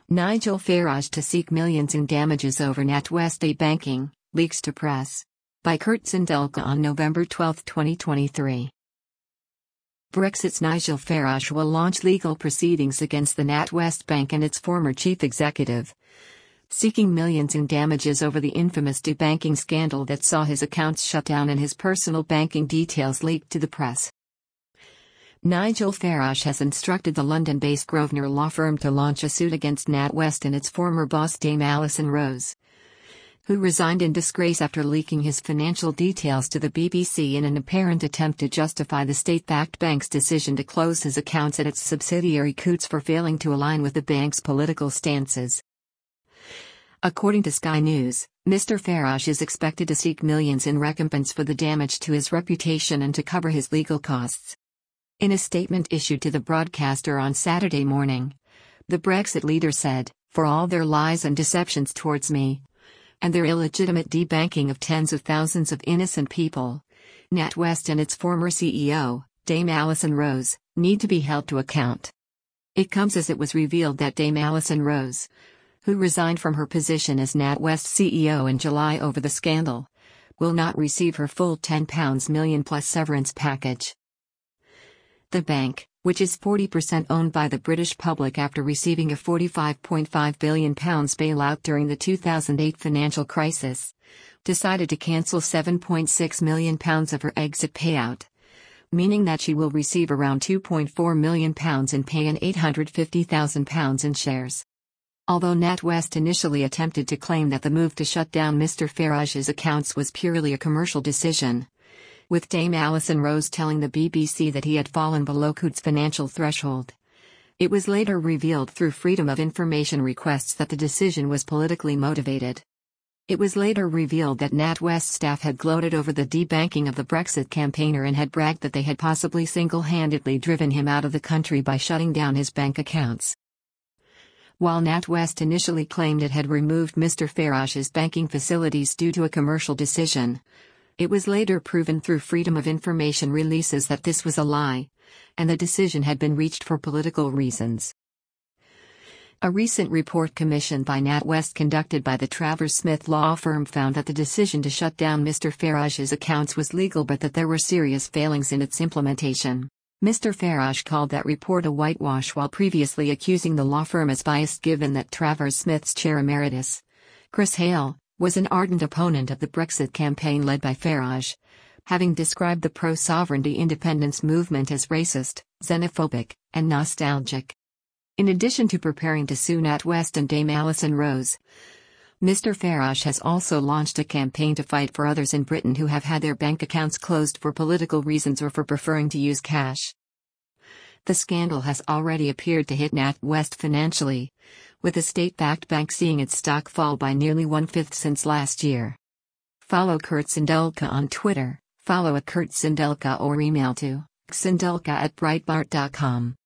Nigel Farage to seek millions in damages over NatWest debanking, leaks to press. By Kurt Sindelka on November 12, 2023. Brexit's Nigel Farage will launch legal proceedings against the NatWest Bank and its former chief executive, seeking millions in damages over the infamous debanking scandal that saw his accounts shut down and his personal banking details leaked to the press. Nigel Farage has instructed the London-based Grosvenor law firm to launch a suit against NatWest and its former boss Dame Alison Rose, who resigned in disgrace after leaking his financial details to the BBC in an apparent attempt to justify the state-backed bank's decision to close his accounts at its subsidiary Coutts for failing to align with the bank's political stances. According to Sky News, Mr. Farage is expected to seek millions in recompense for the damage to his reputation and to cover his legal costs. In a statement issued to the broadcaster on Saturday morning, the Brexit leader said, "For all their lies and deceptions towards me, and their illegitimate debanking of tens of thousands of innocent people, NatWest and its former CEO, Dame Alison Rose, need to be held to account." It comes as it was revealed that Dame Alison Rose, who resigned from her position as NatWest CEO in July over the scandal, will not receive her full £10 million plus severance package. The bank, which is 40% owned by the British public after receiving a £45.5 billion bailout during the 2008 financial crisis, decided to cancel £7.6 million of her exit payout, meaning that she will receive around £2.4 million in pay and £850,000 in shares. Although NatWest initially attempted to claim that the move to shut down Mr. Farage's accounts was purely a commercial decision, with Dame Alison Rose telling the BBC that he had fallen below Coutts' financial threshold, it was later revealed through Freedom of Information requests that the decision was politically motivated. It was later revealed that NatWest staff had gloated over the debanking of the Brexit campaigner and had bragged that they had possibly single-handedly driven him out of the country by shutting down his bank accounts. While NatWest initially claimed it had removed Mr. Farage's banking facilities due to a commercial decision, it was later proven through Freedom of Information releases that this was a lie, and the decision had been reached for political reasons. A recent report commissioned by NatWest conducted by the Travers Smith law firm found that the decision to shut down Mr. Farage's accounts was legal but that there were serious failings in its implementation. Mr. Farage called that report a whitewash while previously accusing the law firm as biased, given that Travers Smith's chair emeritus, Chris Hale, was an ardent opponent of the Brexit campaign led by Farage, having described the pro-sovereignty independence movement as racist, xenophobic, and nostalgic. In addition to preparing to sue NatWest and Dame Alison Rose, Mr. Farage has also launched a campaign to fight for others in Britain who have had their bank accounts closed for political reasons or for preferring to use cash. The scandal has already appeared to hit NatWest financially, with the state-backed bank seeing its stock fall by nearly 1/5 since last year. Follow Kurt Sindelka on Twitter, follow @Kurt Sindelka or email to sindelka@breitbart.com.